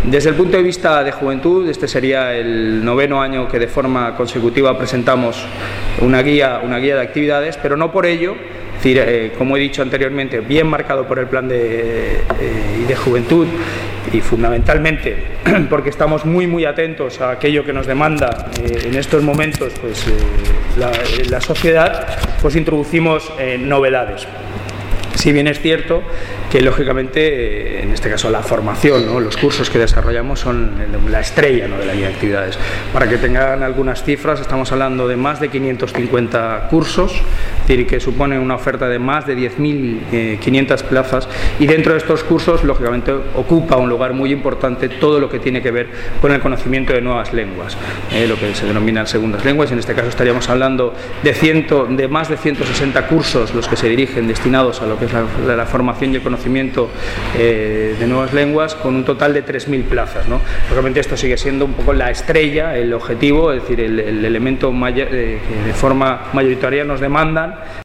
Desde el punto de vista de juventud, este sería el 9º año que de forma consecutiva presentamos una guía de actividades, pero no por ello, es decir, como he dicho anteriormente, bien marcado por el plan de juventud y fundamentalmente porque estamos muy atentos a aquello que nos demanda en estos momentos pues, la sociedad, pues introducimos novedades. Si bien es cierto que, lógicamente, en este caso la formación, ¿no?, los cursos que desarrollamos son la estrella, ¿no?, de la guía de actividades. Para que tengan algunas cifras, estamos hablando de más de 550 cursos, es decir, que suponen una oferta de más de 10.500 plazas, y dentro de estos cursos, lógicamente, ocupa un lugar muy importante todo lo que tiene que ver con el conocimiento de nuevas lenguas, lo que se denominan segundas lenguas. En este caso estaríamos hablando de más de 160 cursos los que se dirigen destinados a lo que es la formación y el conocimiento de nuevas lenguas, con un total de 3.000 plazas, ¿no? Obviamente esto sigue siendo un poco la estrella, el objetivo, es decir, el elemento de forma mayoritaria nos demandan